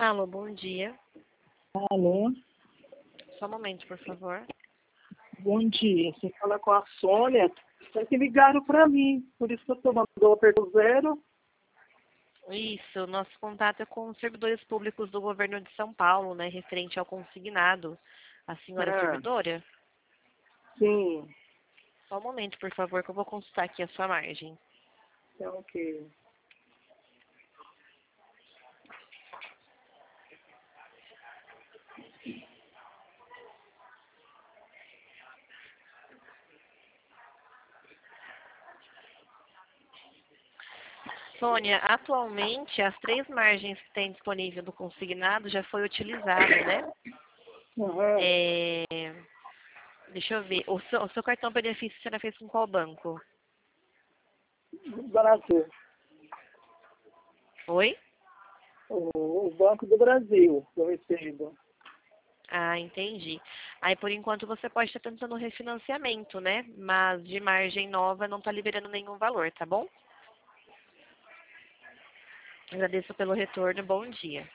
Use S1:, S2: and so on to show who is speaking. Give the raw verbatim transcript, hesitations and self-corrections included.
S1: Alô, bom dia.
S2: Alô,
S1: Só um momento, por favor.
S2: bom dia. Você fala com a Sônia. É que ligaram para mim, por isso que eu estou mandando o aperto zero.
S1: Isso, nosso contato é com os servidores públicos do governo de São Paulo, né, referente ao consignado. A senhora é
S2: Ah,
S1: servidora?
S2: sim,
S1: Só um momento, por favor, que eu vou consultar aqui a sua margem.
S2: então ok.
S1: Sônia, atualmente as três margens que tem disponível do consignado já foi utilizado, né?
S2: Aham,
S1: É, Deixa eu ver. O seu, o seu cartão benefício você já fez com qual banco?
S2: do Brasil.
S1: Oi?
S2: O, o Banco do Brasil, eu recebo.
S1: Ah, entendi. Aí, por enquanto, você pode estar tentando refinanciamento, né? Mas de margem nova não está liberando nenhum valor, tá bom? Agradeço pelo retorno. Bom dia.